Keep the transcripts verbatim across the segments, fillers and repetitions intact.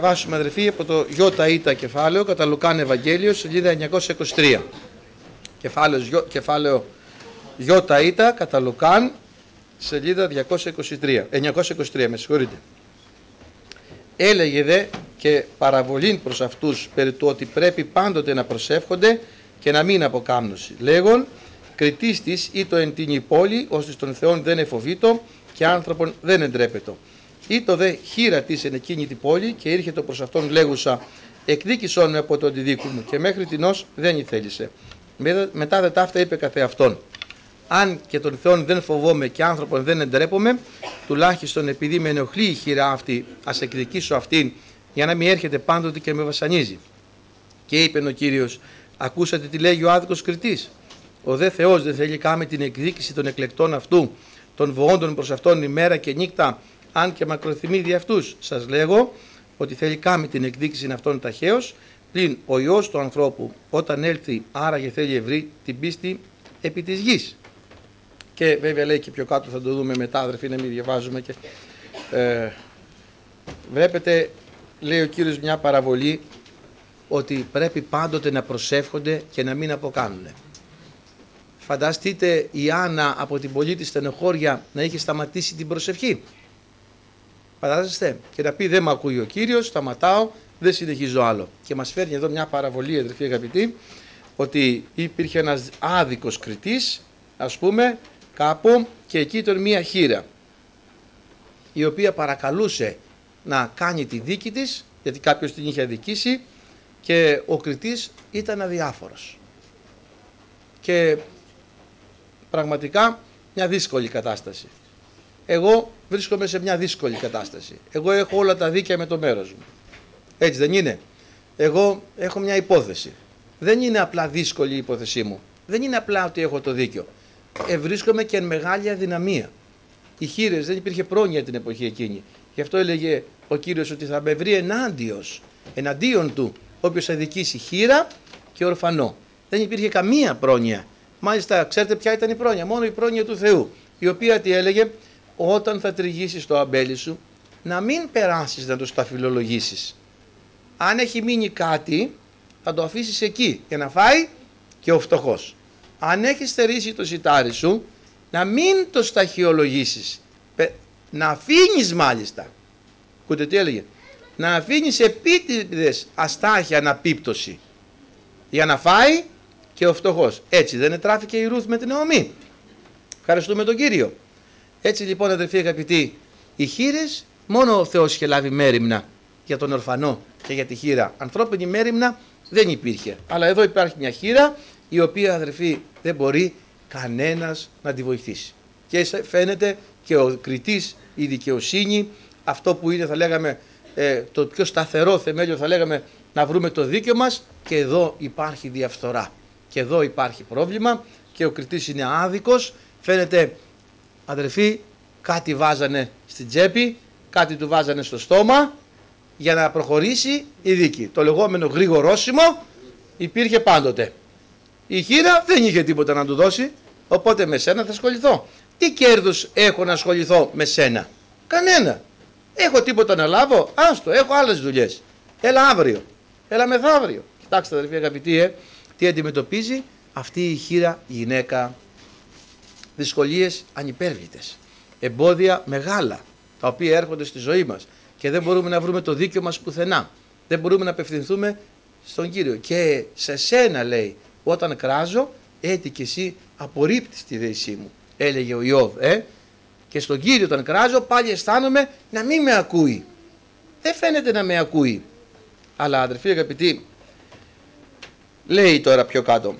Βάσουμε αδερφοί από το ΙΙ κεφάλαιο κατά Λουκάν Ευαγγέλιο, σελίδα εννιακόσια είκοσι τρία. Κεφάλαιο, κεφάλαιο ΙΙ κατά Λουκάν, σελίδα διακόσια είκοσι τρία, εννιακόσια είκοσι τρία, με συγχωρείτε. Έλεγε δε και παραβολήν προς αυτούς περί του ότι πρέπει πάντοτε να προσεύχονται και να μην αποκάμνωση. Λέγον, κριτής της ή το εν την πόλη, ώστε των Θεών δεν εφοβήτω και άνθρωπον δεν εντρέπετο. Ή το δε χείρα της εν εκείνη την πόλη και ήρχετο προς αυτόν λέγουσα, εκδίκησόν με από το αντιδίκου μου, και μέχρι τινός δεν ηθέλησε. Μετά δε ταύτα είπε καθε αυτόν, αν και τον Θεόν δεν φοβόμαι και άνθρωπον δεν εντρέπομαι, τουλάχιστον επειδή με ενοχλεί η χείρα αυτή, ας εκδικήσω αυτήν, για να μην έρχεται πάντοτε και με βασανίζει. Και είπε ο Κύριος, ακούσατε τι λέγει ο άδικος κριτής. Ο δε Θεός δεν θέλει κάμε την εκδίκηση των εκλεκτών αυτού, των βοόντων προς αυτόν ημέρα και νύχτα, αν και μακροθυμεί δι' αυτούς. Σας λέγω ότι θέλει κάμε την εκδίκηση αυτών ταχαίως, πλην ο Υιός του ανθρώπου όταν έλθει άραγε θέλει ευρύ την πίστη επί της γης. Και βέβαια λέει και πιο κάτω, θα το δούμε μετά αδερφοί, να μην διαβάζουμε και ε, βλέπετε, λέει ο Κύριος μια παραβολή, ότι πρέπει πάντοτε να προσεύχονται και να μην αποκάνουν. Φανταστείτε η Άννα από την πολύ της στενοχώρια να είχε σταματήσει την προσευχή. Φαντάζεστε, και να πει δεν με ακούει ο Κύριος, σταματάω, δεν συνεχίζω άλλο. Και μας φέρνει εδώ μια παραβολή, αδερφοί αγαπητοί, ότι υπήρχε ένας άδικος κριτής, ας πούμε, κάπου, και εκεί ήταν μια χείρα, η οποία παρακαλούσε να κάνει τη δίκη της, γιατί κάποιος την είχε αδικήσει, και ο κριτής ήταν αδιάφορος. Και πραγματικά μια δύσκολη κατάσταση. Εγώ βρίσκομαι σε μια δύσκολη κατάσταση. Εγώ έχω όλα τα δίκαια με το μέρος μου. Έτσι δεν είναι? Εγώ έχω μια υπόθεση. Δεν είναι απλά δύσκολη η υπόθεσή μου. Δεν είναι απλά ότι έχω το δίκιο. Ε, βρίσκομαι και εν μεγάλη αδυναμία. Οι χείρες, δεν υπήρχε πρόνοια την εποχή εκείνη. Γι' αυτό έλεγε ο Κύριος ότι θα με βρει ενάντιος, εναντίον του, όποιος αδικήσει χείρα και ορφανό. Δεν υπήρχε καμία πρόνοια. Μάλιστα, ξέρετε ποια ήταν η πρόνοια? Μόνο η πρόνοια του Θεού, η οποία τι έλεγε? Όταν θα τριγύσεις το αμπέλι σου, να μην περάσεις να το σταφυλολογήσεις. Αν έχει μείνει κάτι, θα το αφήσεις εκεί για να φάει και ο φτωχός. Αν έχει στερήσει το σιτάρι σου, να μην το σταχυολογήσεις. Να αφήνεις μάλιστα. Ακούτε τι έλεγε? Να αφήνεις επίτηδες αστάχια αναπίπτωση για να φάει και ο φτωχός. Έτσι δεν ετράφηκε η Ρούθ με την Νεομή? Ευχαριστούμε τον Κύριο. Έτσι λοιπόν αδερφοί αγαπητοί, οι χείρες μόνο ο Θεός είχε λάβει μέριμνα για τον ορφανό και για τη χείρα. Ανθρώπινη μέριμνα δεν υπήρχε. Αλλά εδώ υπάρχει μια χείρα η οποία αδερφοί δεν μπορεί κανένας να τη βοηθήσει. Και φαίνεται και ο κριτής, η δικαιοσύνη, αυτό που είναι θα λέγαμε ε, το πιο σταθερό θεμέλιο, θα λέγαμε να βρούμε το δίκαιο μας, και εδώ υπάρχει διαφθορά. Και εδώ υπάρχει πρόβλημα και ο κριτής είναι άδικος. Φαίνεται αδερφοί κάτι βάζανε στην τσέπη, κάτι του βάζανε στο στόμα για να προχωρήσει η δίκη. Το λεγόμενο γρηγορόσημο υπήρχε πάντοτε. Η χείρα δεν είχε τίποτα να του δώσει, οπότε με σένα θα ασχοληθώ. Τι κέρδος έχω να ασχοληθώ με σένα? Κανένα. Έχω τίποτα να λάβω? Άστο, έχω άλλες δουλειές. Έλα αύριο, έλα μεθαύριο. Κοιτάξτε αδερφοί αγαπητοί, ε, τι αντιμετωπίζει αυτή η χείρα γυναίκα? Δυσκολίες ανυπέρβλητες, εμπόδια μεγάλα, τα οποία έρχονται στη ζωή μας και δεν μπορούμε να βρούμε το δίκιο μας πουθενά. Δεν μπορούμε να απευθυνθούμε στον Κύριο. Και σε σένα λέει, όταν κράζω, έτσι και εσύ απορρίπτεις τη δέησή μου, έλεγε ο Ιώβ. Ε? Και στον Κύριο όταν κράζω πάλι αισθάνομαι να μην με ακούει. Δεν φαίνεται να με ακούει. Αλλά αδερφοί αγαπητοί, λέει τώρα πιο κάτω,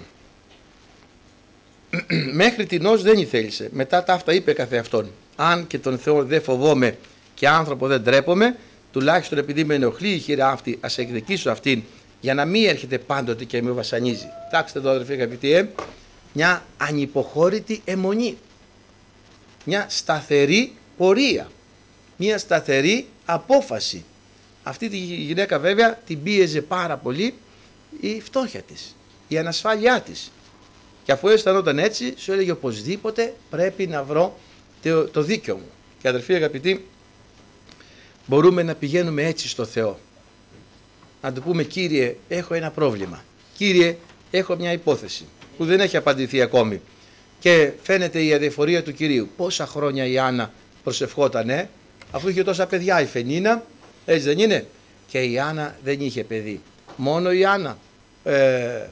μέχρι τινός δεν ηθέλησε. Μετά τα αυτά είπε καθε αυτόν, αν και τον Θεό δεν φοβόμαι και άνθρωπο δεν τρέπομαι, τουλάχιστον επειδή με ενοχλεί η χείρα αυτή, ας εκδικήσω αυτήν, για να μην έρχεται πάντοτε και με βασανίζει. Κοιτάξτε εδώ αδερφοί αγαπητοί, ε, μια ανυποχώρητη αιμονή, μια σταθερή πορεία, μια σταθερή απόφαση. Αυτή τη γυναίκα βέβαια την πίεζε πάρα πολύ η φτώχεια της, η ανασφάλειά της. Και αφού αισθανόταν έτσι, σου έλεγε οπωσδήποτε πρέπει να βρω το, το δίκιο μου. Και αδερφοί αγαπητοί, μπορούμε να πηγαίνουμε έτσι στο Θεό. να του πούμε Κύριε έχω ένα πρόβλημα, Κύριε έχω μια υπόθεση που δεν έχει απαντηθεί ακόμη και φαίνεται η αδιαφορία του Κυρίου. Πόσα χρόνια η Άννα προσευχότανε, αφού είχε τόσα παιδιά η Φενίνα, έτσι δεν είναι? Και η Άννα δεν είχε παιδί, μόνο η Άννα, ε,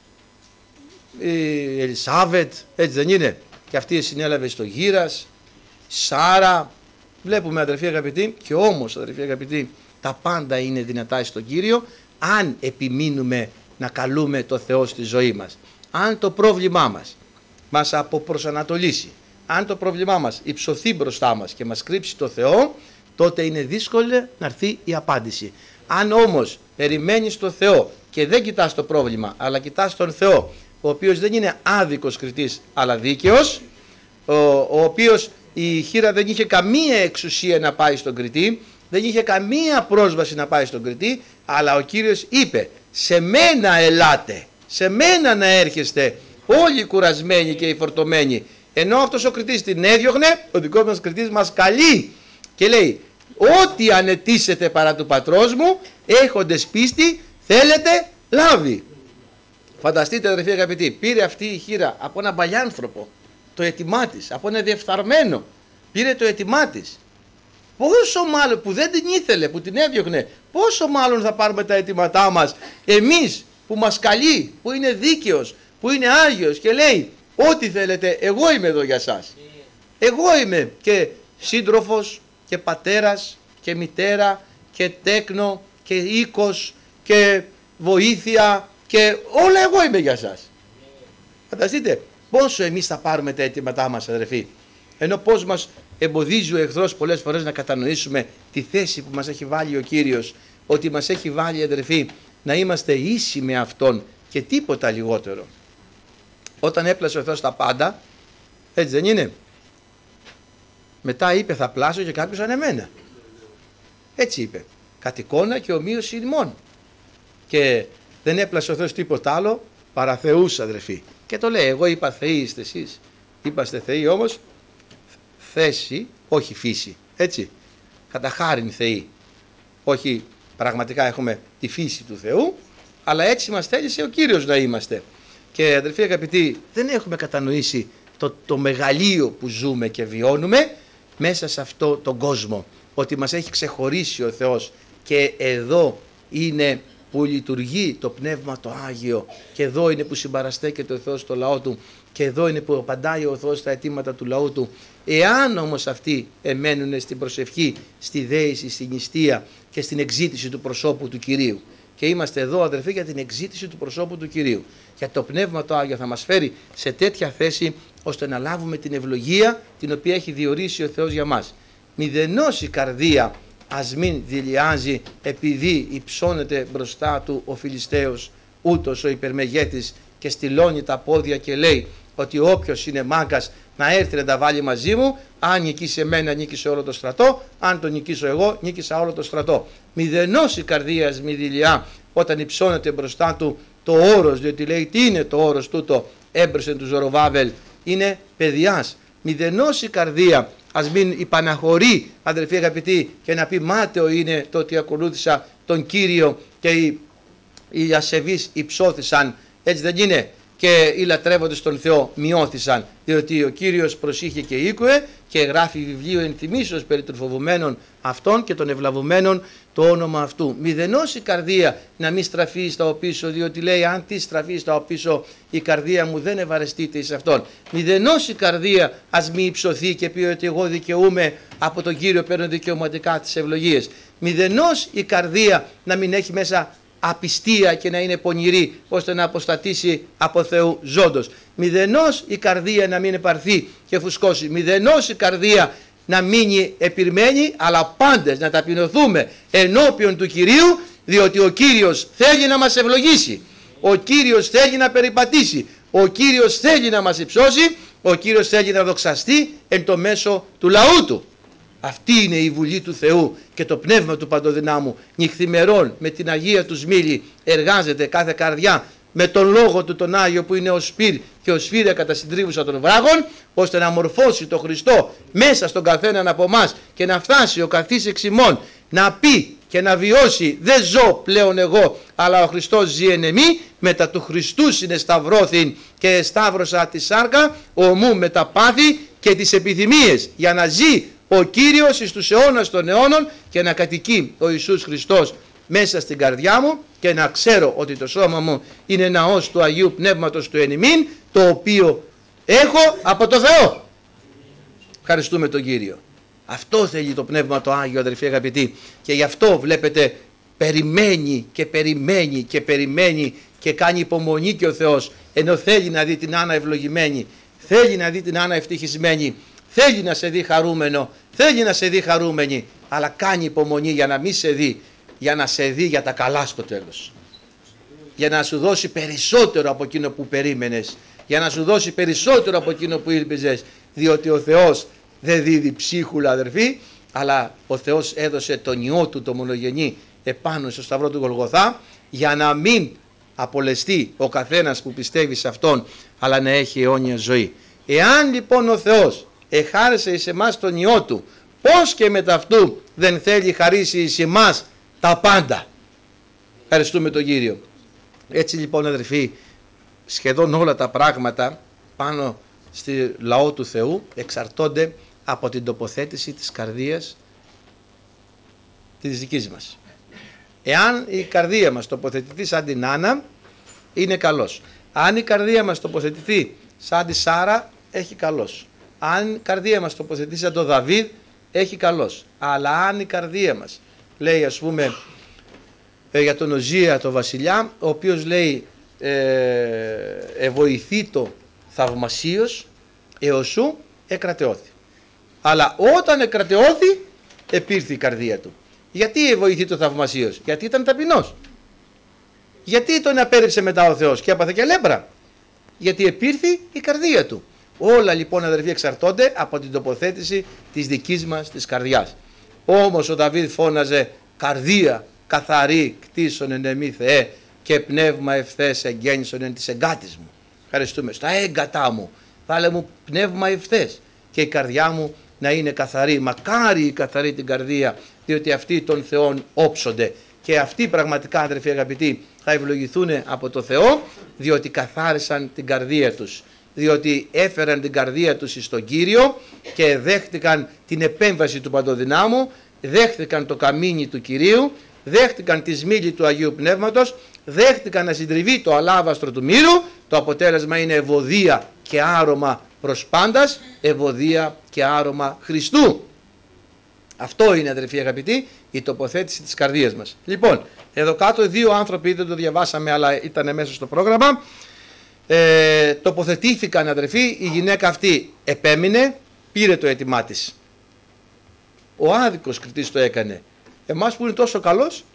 η Ελισάβετ, έτσι δεν είναι? Και αυτή συνέλαβε στο γύρας, Σάρα. Βλέπουμε αδερφοί αγαπητοί, και όμως αδερφοί αγαπητοί, τα πάντα είναι δυνατά στον Κύριο αν επιμείνουμε να καλούμε το Θεό στη ζωή μας. Αν το πρόβλημά μας μας αποπροσανατολίσει, αν το πρόβλημά μας υψωθεί μπροστά μας και μας κρύψει το Θεό, τότε είναι δύσκολο να έρθει η απάντηση. Αν όμως περιμένεις το Θεό και δεν κοιτάς το πρόβλημα, αλλά κοιτάς τον Θεό, ο οποίος δεν είναι άδικος κριτής αλλά δίκαιος, ο, ο οποίος η χήρα δεν είχε καμία εξουσία να πάει στον κριτή, δεν είχε καμία πρόσβαση να πάει στον κριτή, αλλά ο Κύριος είπε σε μένα ελάτε, σε μένα να έρχεστε όλοι οι κουρασμένοι και οι φορτωμένοι. Ενώ αυτός ο κριτής την έδιωχνε, ο δικός μας κριτής μας καλεί και λέει ό,τι ανετήσετε παρά του πατρός μου, έχοντες πίστη θέλετε λάβει. Φανταστείτε αδερφοί αγαπητοί, πήρε αυτή η χήρα από έναν παλιάνθρωπο το αίτημά της, από ένα διεφθαρμένο, πήρε το αίτημά της. Πόσο μάλλον που δεν την ήθελε, που την έδιωχνε, πόσο μάλλον θα πάρουμε τα αιτήματά μας εμείς που μας καλεί, που είναι δίκαιος, που είναι Άγιος και λέει ό,τι θέλετε, εγώ είμαι εδώ για σας. Εγώ είμαι και σύντροφος και πατέρας και μητέρα και τέκνο και οίκος και βοήθεια και όλα εγώ είμαι για σας. Φανταστείτε πόσο εμείς θα πάρουμε τα αιτήματά μας αδερφοί, ενώ πώς μας εμποδίζει ο εχθρός πολλές φορές να κατανοήσουμε τη θέση που μας έχει βάλει ο Κύριος, ότι μας έχει βάλει αδερφοί να είμαστε ίσοι με Αυτόν και τίποτα λιγότερο. Όταν έπλασε ο Θεός τα πάντα, έτσι δεν είναι? Μετά είπε θα πλάσω και κάποιος ανεμένα. Έτσι είπε. Κατ' εικόνα και ομοίωση ημών. Και δεν έπλασε ο Θεός τίποτα άλλο παρά θεούς αδερφοί. Και το λέει, εγώ είπα θεοί είστε εσείς. Είπαστε θεοί όμως θέση, όχι φύση. Έτσι. Κατά χάριν θεοί. Όχι πραγματικά έχουμε τη φύση του Θεού, αλλά έτσι μας θέλησε ο Κύριος να είμαστε. Και αδερφοί αγαπητοί, δεν έχουμε κατανοήσει το, το μεγαλείο που ζούμε και βιώνουμε μέσα σε αυτό τον κόσμο. Ότι μας έχει ξεχωρίσει ο Θεός και εδώ είναι που λειτουργεί το Πνεύμα το Άγιο και εδώ είναι που συμπαραστέκεται ο Θεός στο λαό Του και εδώ είναι που απαντάει ο Θεός στα αιτήματα του λαού Του. Εάν όμως αυτοί εμένουν στην προσευχή, στη δέηση, στην νηστεία και στην εξήτηση του προσώπου του Κυρίου. Και είμαστε εδώ αδερφοί για την εξήτηση του προσώπου του Κυρίου. Γιατί το Πνεύμα το Άγιο θα μας φέρει σε τέτοια θέση ώστε να λάβουμε την ευλογία την οποία έχει διορίσει ο Θεός για μας. Μηδενός η καρδία ας μην δειλιάζει επειδή υψώνεται μπροστά του ο Φιλιστέος, ούτως ο υπερμεγέτης, και στυλώνει τα πόδια και λέει ότι όποιος είναι μάγκας να έρθει να τα βάλει μαζί μου, αν νικήσει εμένα νίκησε όλο το στρατό, αν τον νικήσω εγώ νίκησα όλο το στρατό. Μηδενός η καρδία ας μη δειλιά όταν υψώνεται μπροστά του το όρος, διότι λέει τι είναι το όρος τούτο, έμπρεσε του Ζωροβάβελ, είναι παιδιάς. Μηδενός η καρδία ας μην υπαναχωρεί αδερφοί αγαπητοί και να πει μάταιο είναι το ότι ακολούθησα τον Κύριο και οι, οι ασεβείς υψώθησαν, έτσι δεν είναι? Και οι λατρεύοντες τον Θεό μειώθησαν, διότι ο Κύριος προσήχε και ήκουε και γράφει βιβλίο ενθυμίσεως περί των φοβουμένων αυτών και των ευλαβουμένων το όνομα αυτού. Μηδενός η καρδία να μην στραφεί στα οπίσω, διότι λέει αν τι στραφεί στα οπίσω η καρδία μου δεν ευαρεστείται εις αυτόν. Μηδενός η καρδία ας μη υψωθεί και πει ότι εγώ δικαιούμαι από τον Κύριο, παίρνω δικαιωματικά τις ευλογίες. Μηδενός η καρδία να μην έχει μέσα απιστία και να είναι πονηρή ώστε να αποστατήσει από Θεού ζώντος. Μηδενός η καρδία να μην επαρθεί και φουσκώσει. Μηδενός η καρδία να μείνει επιρμένη, αλλά πάντες να ταπεινωθούμε ενώπιον του Κυρίου, διότι ο Κύριος θέλει να μας ευλογήσει, ο Κύριος θέλει να περιπατήσει, ο Κύριος θέλει να μας υψώσει, ο Κύριος θέλει να δοξαστεί εν το μέσο του λαού Του. Αυτή είναι η βουλή του Θεού και το Πνεύμα του Παντοδυνάμου νυχθημερών με την Αγία του Σμήλη εργάζεται κάθε καρδιά με τον Λόγο Του τον Άγιο που είναι ο Σπύρ και ο Σφύρα κατά συντρίβουσα των βράγων, ώστε να μορφώσει το Χριστό μέσα στον καθέναν από εμάς και να φτάσει ο καθής εξ ημών να πει και να βιώσει, δεν ζω πλέον εγώ, αλλά ο Χριστός ζει εν εμεί, μετά του Χριστού συνεσταυρώθην και εσταύρωσα τη σάρκα, ομού με τα πάθη και τις επιθυμίες, για να ζει ο Κύριος εις τους αιώνας των αιώνων και να κατοικεί ο Ιησούς Χριστός μέσα στην καρδιά μου και να ξέρω ότι το σώμα μου είναι ναός του Αγίου Πνεύματος του εν ημίν, το οποίο έχω από το Θεό. Ευχαριστούμε τον Κύριο. Αυτό θέλει το Πνεύμα το Άγιο, αδελφοί αγαπητοί, και γι' αυτό βλέπετε περιμένει και περιμένει και περιμένει και κάνει υπομονή και ο Θεός, ενώ θέλει να δει την Άννα ευλογημένη, θέλει να δει την Άννα ευτυχισμένη, θέλει να σε δει χαρούμενο, θέλει να σε δει χαρούμενη, αλλά κάνει υπομονή για να μην σε δει, για να σε δει για τα καλά στο τέλος, για να σου δώσει περισσότερο από εκείνο που περίμενες, για να σου δώσει περισσότερο από εκείνο που ήλπιζες, διότι ο Θεός δεν δίδει ψίχουλα, αδερφοί, αλλά ο Θεός έδωσε τον Υιό Του το μονογενή επάνω στο σταυρό του Γολγοθά, για να μην απολεστεί ο καθένας που πιστεύει σε Αυτόν, αλλά να έχει αιώνια ζωή. Εάν λοιπόν ο Θεός εχάρισε εις εμάς τον Υιό Του, πώς και μετά αυτού δεν θέλει χαρίσει εις εμάς τα πάντα. Ευχαριστούμε τον Κύριο. Έτσι λοιπόν, αδερφοί, σχεδόν όλα τα πράγματα πάνω στη λαό του Θεού εξαρτώνται από την τοποθέτηση της καρδίας της δικής μας. Εάν η καρδία μας τοποθετηθεί σαν την Άννα, είναι καλός. Αν η καρδία μας τοποθετηθεί σαν τη Σάρα, έχει καλός. Αν η καρδία μας τοποθετηθεί σαν τον Δαβίδ, έχει καλός. Αλλά αν η καρδία μας λέει, ας πούμε, ε, για τον Οζία το βασιλιά, ο οποίος λέει ε, «Εβοηθήτω θαυμασίως εωσού εκρατεώθη». Αλλά όταν εκρατεώθη, επήρθη η καρδία του. Γιατί εβοηθήτω θαυμασίως? Γιατί ήταν ταπεινός. Γιατί τον απέρριψε μετά ο Θεός και έπαθε και λέμπρα? Γιατί επήρθη η καρδία του. Όλα λοιπόν, αδερφοί, εξαρτώνται από την τοποθέτηση της δικής μας της καρδιάς. Όμως ο Δαβίδ φώναζε «Καρδία καθαρή κτίσον εν εμή Θεέ και πνεύμα ευθές εγγέννησον εν της εγκάτης μου». Ευχαριστούμε. Στα έγκατά μου βάλε μου πνεύμα ευθές και η καρδιά μου να είναι καθαρή. Μακάρι η καθαρή την καρδία, διότι αυτοί των Θεών όψονται. Και αυτοί πραγματικά, αδερφοί αγαπητοί, θα ευλογηθούν από το Θεό, διότι καθάρισαν την καρδία τους, διότι έφεραν την καρδία τους στον Κύριο και δέχτηκαν την επέμβαση του Παντοδυνάμου, δέχτηκαν το καμίνι του Κυρίου, δέχτηκαν τη σμήλη του Αγίου Πνεύματος, δέχτηκαν να συντριβεί το αλάβαστρο του μύρου. Το αποτέλεσμα είναι ευωδία και άρωμα προς πάντας, ευωδία και άρωμα Χριστού. Αυτό είναι, αδερφοί αγαπητοί, η τοποθέτηση της καρδίας μας. Λοιπόν, εδώ κάτω δύο άνθρωποι, δεν το διαβάσαμε αλλά ήταν μέσα στο πρόγραμμα, ε, τοποθετήθηκαν, αδερφοί. Η γυναίκα αυτή επέμεινε, πήρε το αίτημά της. Ο άδικος κριτής το έκανε. Εμάς που είναι τόσο καλός,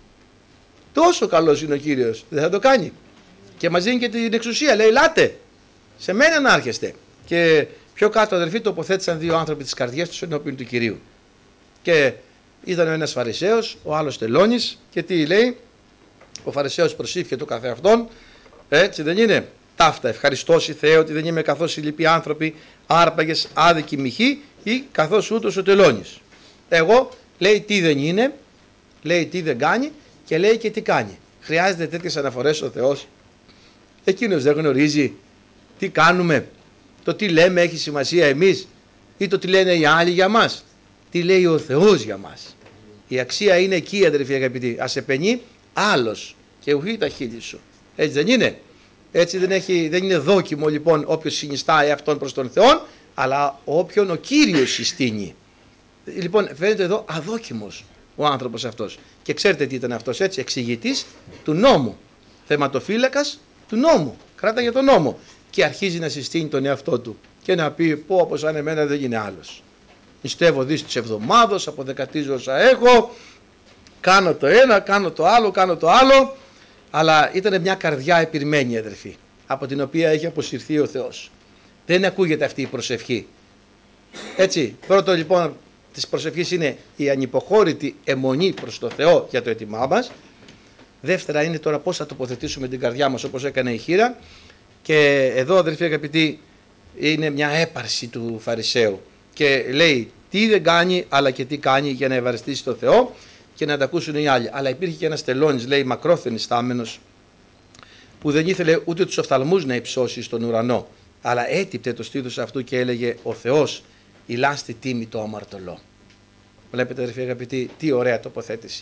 τόσο καλός είναι ο Κύριος, δεν θα το κάνει? Και μας δίνει και την εξουσία, λέει «Λάτε, σε μένα να άρχεστε». Και πιο κάτω, αδερφοί, τοποθέτησαν δύο άνθρωποι της καρδιάς τους ενώπιον του Κυρίου. Και ήταν ο ένας Φαρισαίος, ο άλλος τελώνης, και τι λέει? Ο Φαρισαίος προσήφιε το καθεαυτόν, έτσι δεν είναι? Ταύτα, ευχαριστώσει Θεέ ότι δεν είμαι καθώς οι λοιποί άνθρωποι, άρπαγες, άδικοι μοιχοί, ή καθώς ούτως ο τελώνης. Εγώ, λέει, τι δεν είναι, λέει τι δεν κάνει και λέει και τι κάνει. Χρειάζεται τέτοιες αναφορές ο Θεός? Εκείνος δεν γνωρίζει τι κάνουμε? Το τι λέμε έχει σημασία εμείς ή το τι λένε οι άλλοι για μας? Τι λέει ο Θεός για μας? Η αξία είναι εκεί, αδερφοί αγαπητοί. Ας επενεί άλλος και ουχή τα χείλη σου. Έτσι δεν είναι? Έτσι δεν, έχει, δεν είναι δόκιμο λοιπόν όποιος συνιστά εαυτόν προς τον Θεό, αλλά όποιον ο Κύριος συστήνει. Λοιπόν, φαίνεται εδώ αδόκιμος ο άνθρωπος αυτός. Και ξέρετε τι ήταν αυτός, έτσι? Εξηγητής του νόμου, θεματοφύλακας του νόμου, κράτα για τον νόμο. Και αρχίζει να συστήνει τον εαυτό του και να πει πω από σαν εμένα δεν είναι άλλος. Νηστεύω δις της εβδομάδος, αποδεκατίζω όσα έχω, κάνω το ένα, κάνω το άλλο, κάνω το άλλο. Αλλά ήταν μια καρδιά επιρμένη, αδερφοί, από την οποία έχει αποσυρθεί ο Θεός. Δεν ακούγεται αυτή η προσευχή. Έτσι, πρώτο λοιπόν της προσευχής είναι η ανυποχώρητη αιμονή προς το Θεό για το αίτημά μας. Δεύτερα είναι τώρα πώς θα τοποθετήσουμε την καρδιά μας, όπως έκανε η χήρα. Και εδώ, αδερφοί αγαπητοί, είναι μια έπαρση του Φαρισαίου και λέει τι δεν κάνει αλλά και τι κάνει για να ευαριστήσει τον Θεό. και να τα ακούσουν οι άλλοι. Αλλά υπήρχε και ένας τελώνης, λέει, μακρόθενης στάμενος, που δεν ήθελε ούτε τους οφθαλμούς να υψώσει στον ουρανό, αλλά έτυπτε το στήθος αυτού και έλεγε: ο Θεός ηλάστη τίμη το αμαρτωλό. Βλέπετε, αδερφοί αγαπητοί, τι ωραία τοποθέτηση.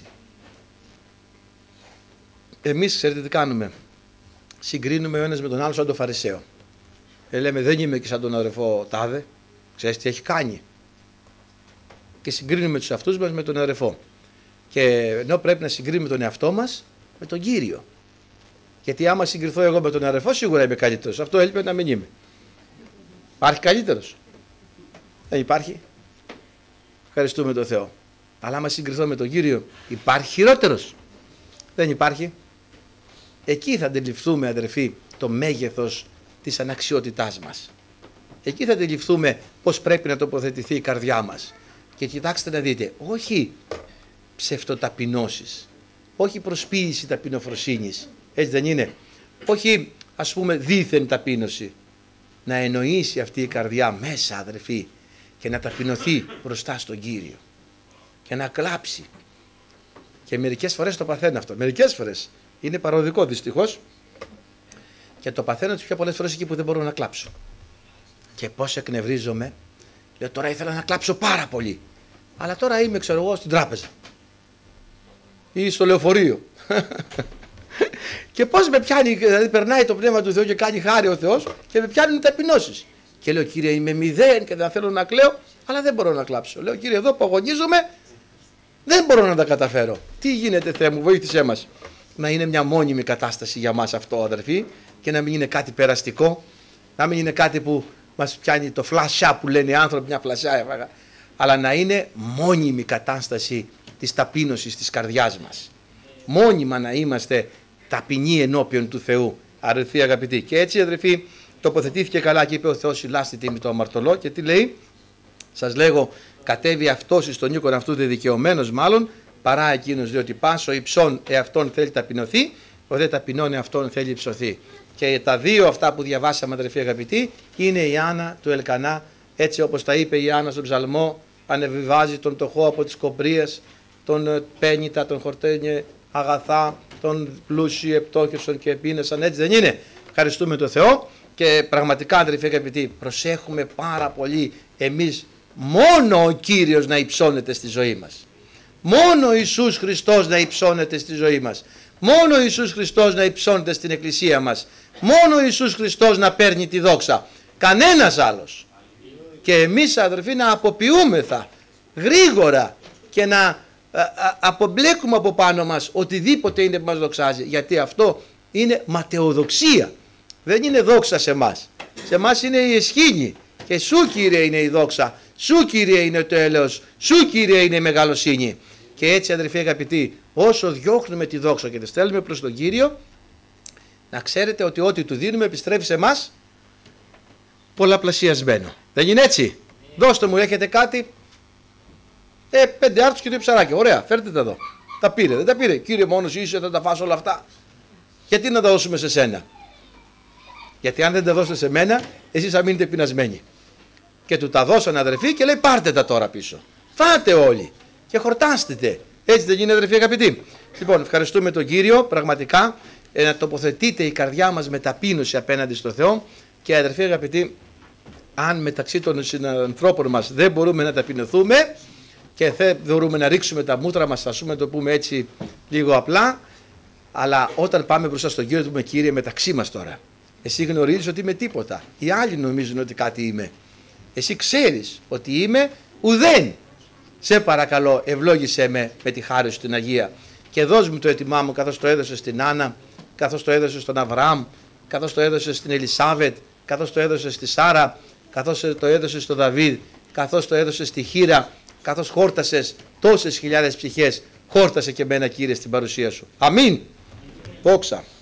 Εμείς, ξέρετε τι κάνουμε? Συγκρίνουμε ο ένας με τον άλλο σαν τον Φαρισαίο. Ε, λέμε, δεν είμαι και σαν τον αδερφό τάδε, ξέρεις τι έχει κάνει. Και συγκρίνουμε τους αυτούς μας με τον αδερφό. Και ενώ πρέπει να συγκρίνουμε τον εαυτό μας με τον Κύριο. Γιατί άμα συγκριθώ εγώ με τον αδερφό, σίγουρα είμαι καλύτερος. Αυτό έλειπε να μην είμαι. Υπάρχει καλύτερος? Δεν υπάρχει. Ευχαριστούμε τον Θεό. Αλλά άμα συγκριθώ με τον Κύριο, υπάρχει χειρότερος? Δεν υπάρχει. Εκεί θα αντιληφθούμε, αδερφοί, το μέγεθος της αναξιότητάς μας. Εκεί θα αντιληφθούμε πώς πρέπει να τοποθετηθεί η καρδιά μας. Και κοιτάξτε να δείτε, όχι ψευτοταπεινώσεις, όχι προσποίηση ταπεινοφροσύνης, έτσι δεν είναι? Όχι, ας πούμε, δίθεν ταπείνωση. Να εννοήσει αυτή η καρδιά μέσα, αδερφοί, και να ταπεινωθεί μπροστά στον Κύριο και να κλάψει. Και μερικές φορές το παθαίνω αυτό. Μερικές φορές είναι παροδικό δυστυχώς, και το παθαίνω τις πιο πολλές φορές εκεί που δεν μπορώ να κλάψω. Και πώς εκνευρίζομαι. Λέω, τώρα ήθελα να κλάψω πάρα πολύ, αλλά τώρα είμαι, ξέρω εγώ, στην τράπεζα ή στο λεωφορείο. Και πώς με πιάνει, δηλαδή περνάει το Πνεύμα του Θεού και κάνει χάρη ο Θεός και με πιάνουν οι ταπεινώσεις. Και λέω, Κύριε, είμαι μηδέν και δεν θέλω να κλαίω, αλλά δεν μπορώ να κλάψω. Λέω, Κύριε, εδώ που αγωνίζομαι δεν μπορώ να τα καταφέρω. Τι γίνεται, Θεέ μου, βοήθησέ μας. Να είναι μια μόνιμη κατάσταση για μας αυτό, αδερφοί, και να μην είναι κάτι περαστικό, να μην είναι κάτι που μας πιάνει το φλασιά που λένε οι άνθρωποι, μια φλασιά έφαγα, αλλά να είναι μόνιμη κατάσταση της ταπείνωσης της καρδιάς μας. Μόνιμα να είμαστε ταπεινοί ενώπιον του Θεού, αδερφοί αγαπητοί. Και έτσι, αδερφοί, τοποθετήθηκε καλά και είπε ο Θεός ηλάστη τίμη το αμαρτωλό, και τι λέει? Σας λέγω, κατέβει αυτός εις τον οίκον αυτού δε δικαιωμένος μάλλον, παρά εκείνος, διότι πάσο υψών εαυτόν θέλει ταπεινωθεί, ο δε ταπεινών εαυτόν θέλει υψωθεί. Και τα δύο αυτά που διαβάσαμε, αδερφοί αγαπητοί, είναι η Άννα του Ελκανά, έτσι όπως τα είπε η Άννα στον ψαλμό, ανεβιβάζει τον πτωχό από τις κομπρίες, τον πένητα, τον χορτένιε αγαθά, τον πλούσιοι επτόχευσον και επίνεσαν, έτσι δεν είναι? Ευχαριστούμε τον Θεό. Και πραγματικά, αδερφοί αγαπητοί, προσέχουμε πάρα πολύ εμείς μόνο ο Κύριος να υψώνεται στη ζωή μας. Μόνο ο Ιησούς Χριστός να υψώνεται στη ζωή μας. Μόνο ο Ιησούς Χριστός να υψώνεται στην εκκλησία μας. Μόνο ο Ιησούς Χριστός να παίρνει τη δόξα. Κανένας άλλος. Και εμείς, αδερφοί, να αποποιούμεθα γρήγορα και να α, α, απομπλέκουμε από πάνω μας οτιδήποτε είναι που μας δοξάζει. Γιατί αυτό είναι ματαιοδοξία. Δεν είναι δόξα σε εμάς. Σε εμάς είναι η εσχήνη. Και σου, Κύριε, είναι η δόξα. Σου, Κύριε, είναι το έλεος. Σου, Κύριε, είναι η μεγαλοσύνη. Και έτσι, αδερφοί αγαπητοί, όσο διώχνουμε τη δόξα και τη στέλνουμε προς τον Κύριο, να ξέρετε ότι ό,τι του δίνουμε επιστρέφει σε εμάς πολλαπλασιασμένο. Δεν είναι έτσι? Δώστε μου, έχετε κάτι? Ε, πέντε άρτους και δύο ψαράκια. Ωραία, φέρτε τα εδώ. Τα πήρε, δεν τα πήρε? Κύριε, μόνος είσαι, θα τα φας όλα αυτά. Γιατί να τα δώσουμε σε σένα? Γιατί αν δεν τα δώσετε σε μένα, εσείς θα μείνετε πεινασμένοι. Και του τα δώσανε, αδερφοί, και λέει, πάρτε τα τώρα πίσω. Φάτε όλοι και χορτάστε. Έτσι δεν γίνεται, αδερφοί αγαπητοί? Λοιπόν, ευχαριστούμε τον Κύριο, πραγματικά, ε, να τοποθετείτε η καρδιά μας με ταπείνωση απέναντι στο Θεό. Και, αδερφοί αγαπητοί, αν μεταξύ των συνανθρώπων μας δεν μπορούμε να ταπεινωθούμε και δεν μπορούμε να ρίξουμε τα μούτρα μας, ας πούμε, το πούμε έτσι λίγο απλά, αλλά όταν πάμε μπροστά στον Κύριο, του πούμε, Κύριε, μεταξύ μας τώρα, εσύ γνωρίζεις ότι είμαι τίποτα. Οι άλλοι νομίζουν ότι κάτι είμαι. Εσύ ξέρεις ότι είμαι ουδέν. Σε παρακαλώ, ευλόγησέ με με τη χάρη σου την Αγία και δώσ' μου το έτοιμά μου, καθώς το έδωσε στην Άννα, καθώς το έδωσε στον Αβραάμ, καθώς το έδωσε στην Ελισάβετ, καθώς το έδωσε στη Σάρα, καθώς το έδωσε στον Δαβίδ, καθώς το έδωσε στη Χήρα, καθώς χόρτασες τόσες χιλιάδες ψυχές, χόρτασε και μένα, Κύριε, στην παρουσία σου. Αμήν. Δόξα.